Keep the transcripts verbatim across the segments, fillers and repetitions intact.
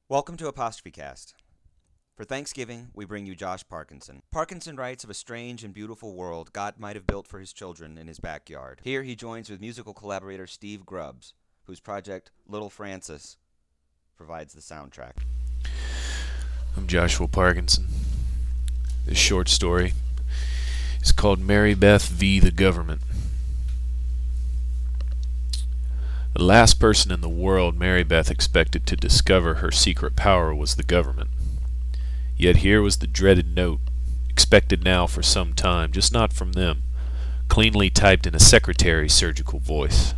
Welcome to Apostrophe Cast. For Thanksgiving, we bring you Josh Parkinson. Parkinson writes of a strange and beautiful world God might have built for his children in his backyard. Here he joins with musical collaborator Steve Grubbs, whose project Little Francis provides the soundtrack. I'm Joshua Parkinson. This short story is called Mary Beth v. the Government. The last person in the world Mary Beth expected to discover her secret power was the government. Yet here was the dreaded note, expected now for some time, just not from them, cleanly typed in a secretary's surgical voice.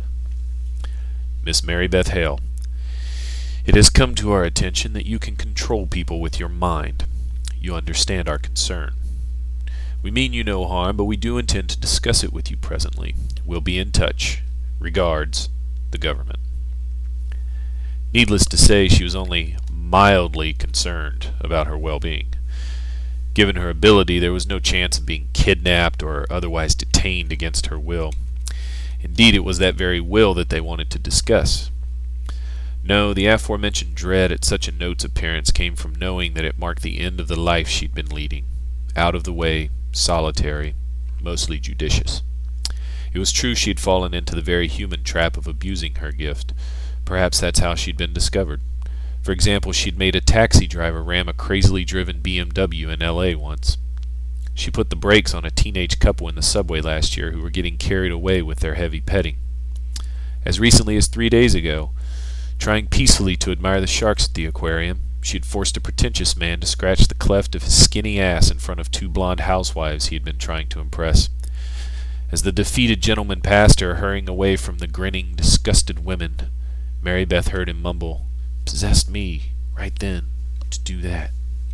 Miss Mary Beth Hale, it has come to our attention that you can control people with your mind. You understand our concern. We mean you no harm, but we do intend to discuss it with you presently. We'll be in touch. Regards, the government. Needless to say, she was only mildly concerned about her well-being. Given her ability, there was no chance of being kidnapped or otherwise detained against her will. Indeed, it was that very will that they wanted to discuss. No, the aforementioned dread at such a note's appearance came from knowing that it marked the end of the life she'd been leading, out of the way, solitary, mostly judicious. It was true she had fallen into the very human trap of abusing her gift. Perhaps that's how she'd been discovered. For example, she'd made a taxi driver ram a crazily driven B M W in L A once. She put the brakes on a teenage couple in the subway last year who were getting carried away with their heavy petting. As recently as three days ago, trying peacefully to admire the sharks at the aquarium, she had forced a pretentious man to scratch the cleft of his skinny ass in front of two blonde housewives he had been trying to impress. As the defeated gentleman passed her, hurrying away from the grinning, disgusted women, Mary Beth heard him mumble, "Possessed me, right then, to do that."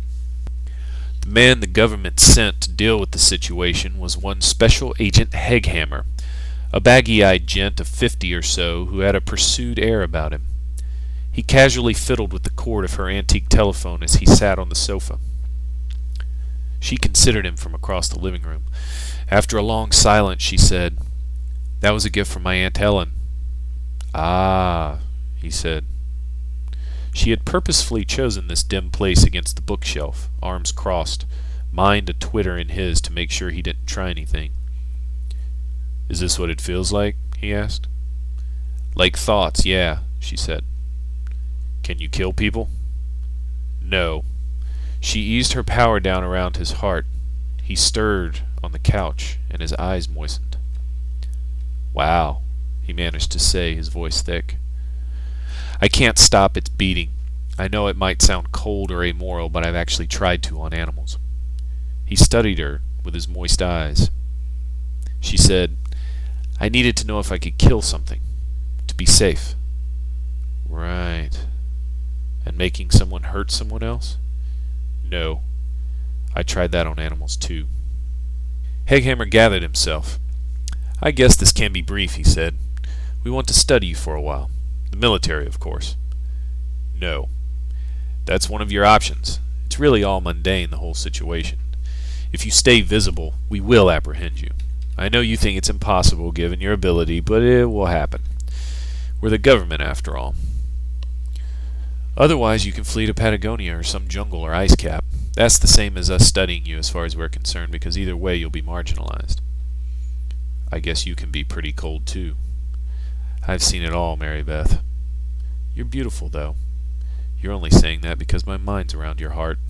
The man the government sent to deal with the situation was one Special Agent Heghammer, a baggy-eyed gent of fifty or so who had a pursued air about him. He casually fiddled with the cord of her antique telephone as he sat on the sofa. She considered him from across the living room. After a long silence, she said, "That was a gift from my Aunt Helen." "Ah," he said. She had purposefully chosen this dim place against the bookshelf, arms crossed, mind a twitter in his to make sure he didn't try anything. "Is this what it feels like?" he asked. "Like thoughts, yeah," she said. "Can you kill people?" "No." She eased her power down around his heart. He stirred on the couch, and his eyes moistened. "Wow," he managed to say, his voice thick. "I can't stop its beating. I know it might sound cold or amoral, but I've actually tried to on animals." He studied her with his moist eyes. She said, "I needed to know if I could kill something, to be safe." "Right. And making someone hurt someone else?" "No. I tried that on animals too." Heghammer gathered himself. "I guess this can be brief," he said. "We want to study you for a while. The military, of course." "No. That's one of your options. It's really all mundane, the whole situation. If you stay visible, we will apprehend you. I know you think it's impossible given your ability, but it will happen. We're the government, after all. Otherwise, you can flee to Patagonia or some jungle or ice cap. That's the same as us studying you as far as we're concerned, because either way you'll be marginalized." "I guess you can be pretty cold, too." "I've seen it all, Mary Beth." "You're beautiful, though." "You're only saying that because my mind's around your heart."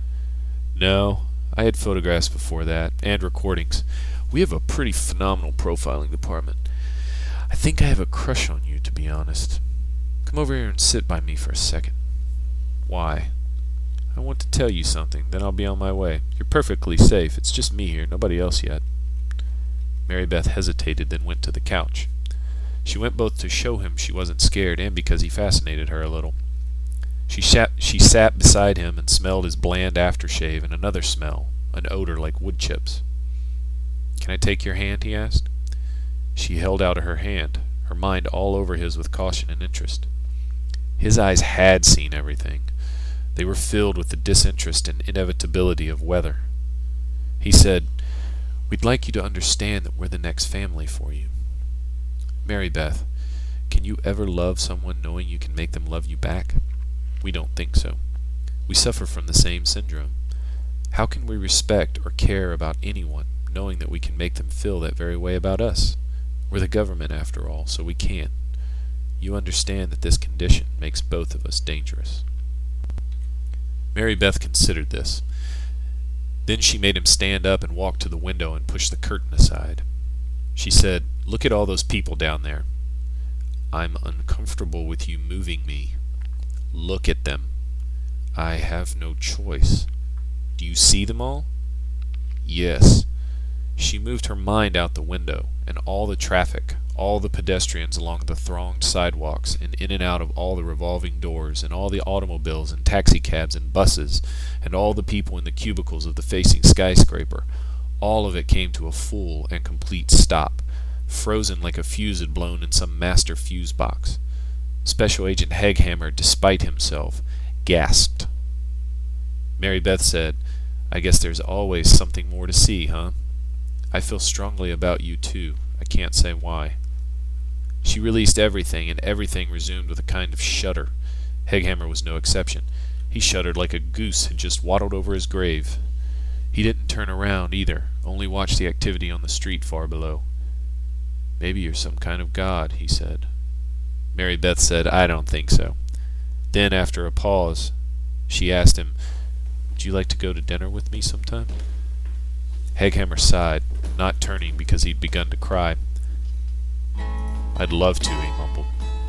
"No, I had photographs before that, and recordings. We have a pretty phenomenal profiling department. I think I have a crush on you, to be honest. Come over here and sit by me for a second." "Why?" "I want to tell you something, then I'll be on my way. You're perfectly safe. It's just me here, nobody else yet." Mary Beth hesitated, then went to the couch. She went both to show him she wasn't scared and because he fascinated her a little. She sat, she sat beside him and smelled his bland aftershave and another smell, an odor like wood chips. "Can I take your hand?" he asked. She held out her hand, her mind all over his with caution and interest. His eyes had seen everything. They were filled with the disinterest and inevitability of weather. He said, "We'd like you to understand that we're the next family for you." "Mary Beth, can you ever love someone knowing you can make them love you back?" We don't think so. We suffer from the same syndrome. How can we respect or care about anyone, knowing that we can make them feel that very way about us? We're the government, after all, so we can. You understand that this condition makes both of us dangerous. Mary Beth considered this. Then she made him stand up and walk to the window and push the curtain aside. She said, "Look at all those people down there. I'm uncomfortable with you moving me. Look at them. I have no choice. Do you see them all?" Yes. She moved her mind out the window, and all the traffic, all the pedestrians along the thronged sidewalks, and in and out of all the revolving doors, and all the automobiles and taxicabs and buses, and all the people in the cubicles of the facing skyscraper, all of it came to a full and complete stop, frozen like a fuse had blown in some master fuse box. Special Agent Heghammer, despite himself, gasped. Mary Beth said, "I guess there's always something more to see, huh? I feel strongly about you, too. I can't say why." She released everything, and everything resumed with a kind of shudder. Heghammer was no exception. He shuddered like a goose had just waddled over his grave. He didn't turn around, either, only watched the activity on the street far below. "Maybe you're some kind of god," he said. Mary Beth said, "I don't think so." Then, after a pause, she asked him, "Would you like to go to dinner with me sometime?" Heghammer sighed, not turning because he'd begun to cry. "I'd love to," he mumbled.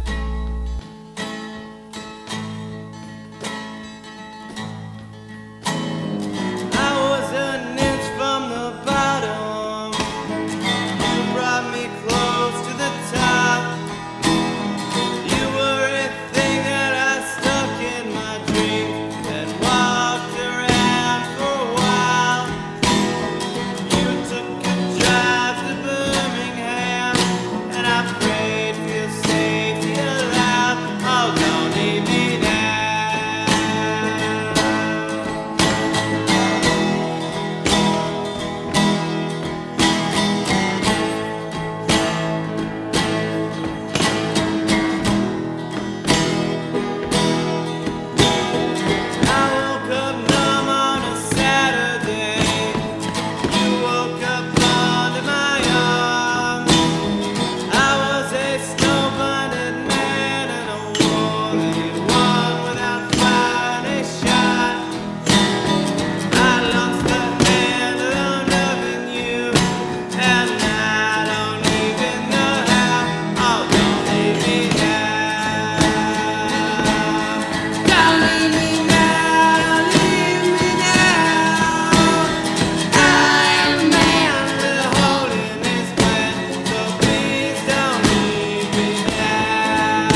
I was an inch from the bottom. You brought me close to the top. You were a thing that I stuck in my dreams and walked around for a while. You took a drive to Birmingham, and I prayed for your safety aloud. Oh, don't leave me now. I woke up numb on a Saturday. You woke up under my arm. I was a snow-blinded man in a war that he won without firing a shot. I lost the handle on loving you, and I don't even know how. Oh, don't leave me now. Don't leave me now, don't leave me now. I am a man with a hole in his plan, so please don't leave me now.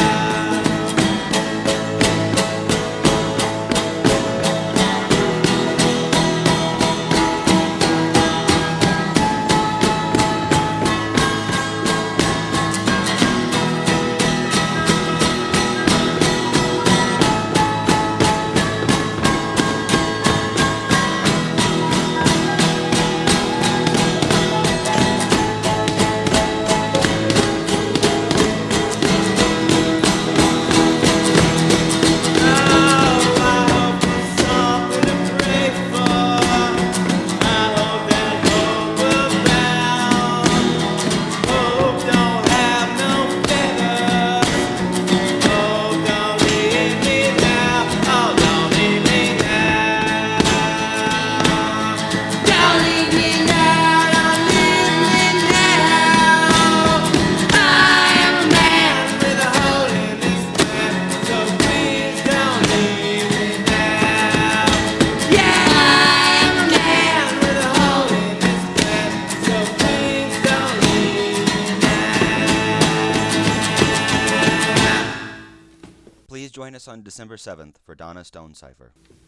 Please join us on December seventh for Donna Stone Cipher.